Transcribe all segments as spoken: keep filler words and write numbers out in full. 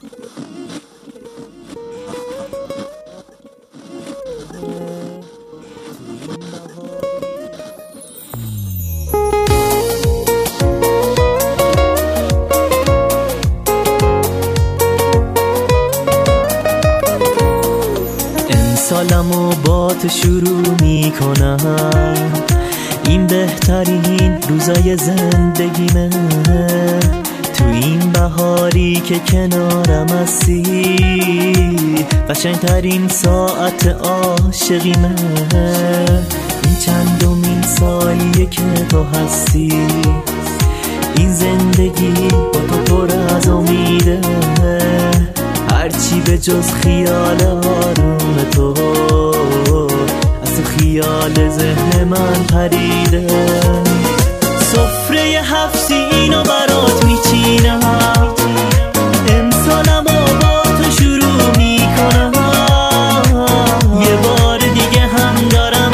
سالمو با تو شروع میکنم، این بهترین روزای زندگیمه. تو این بهاری که کنارم هستی، قشنگترین ساعت عاشقیمه. این چندمین سالیه که تو هستی، این زندگی با تو پر از امیده. هرچی به جز خیال آروم تو از تو خیال ذهن من پریده. سفره هفت سینو برات میچینم، امسالمو با تو شروع میکنم. یه بار دیگه هم دارم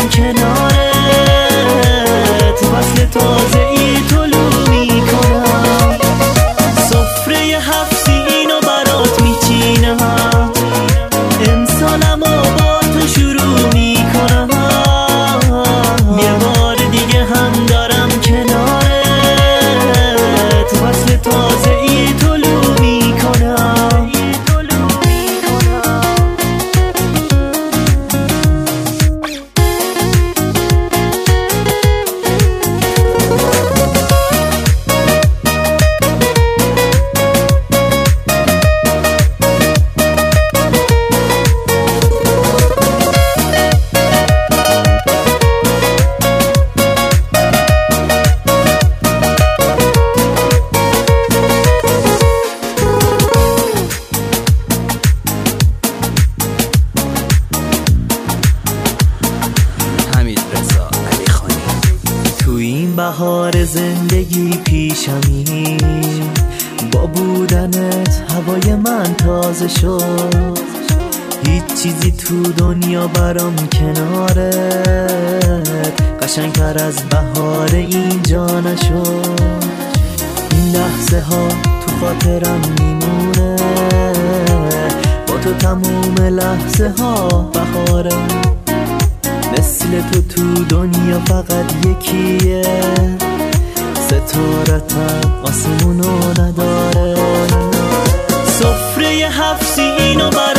کنارت، فصل تازه ای طلوع میکنم. سفره هفت سینو برات میچینم، امسالمو با تو شروع میکنم. یه بار دیگه هم دارم کنارت، فصل تازه ای طلوع میکنم. بهار زندگی پیشمی، با بودنت هوای من تازه شد. هیچ چیزی تو دنیا برام کنارت قشنگتر از بهار اینجا نشد. این لحظه ها تو خاطرم میمونه، با تو تموم لحظه ها بهاره. مثل تو تو دنیا فقط یکیه، ستارتم آسمونو نداره. سفره هفت سینو